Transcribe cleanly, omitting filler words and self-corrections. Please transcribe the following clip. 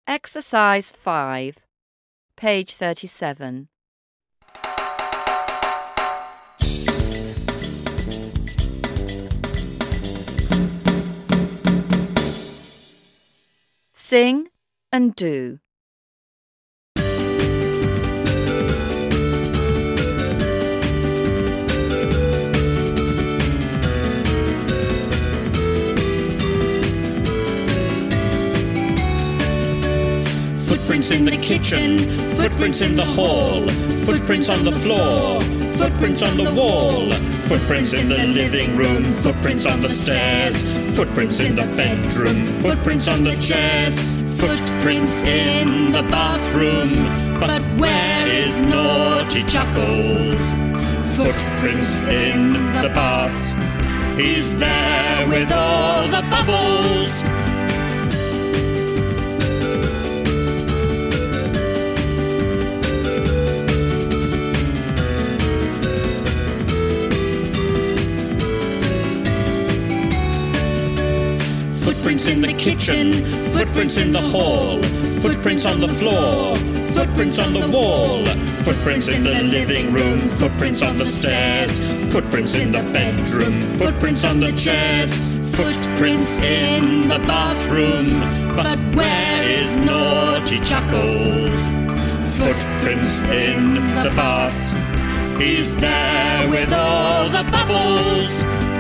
Exercise 5, page 37. Sing and do. Footprints in the kitchen, footprints in the hall, footprints on the floor, footprints on the wall, footprints in the living room, footprints on the stairs, footprints in the bedroom, footprints on the chairs, footprints in the bathroom. But where is Naughty Chuckles? Footprints in the bath. He's there with all the bubbles. Footprints in the kitchen, footprints in the hall, footprints on the floor, footprints on the wall, footprints in the living room, footprints on the stairs, footprints in the bedroom, footprints on the chairs, footprints in the bathroom. But where is Naughty Chuckles? Footprints in the bath. He's there with all the bubbles.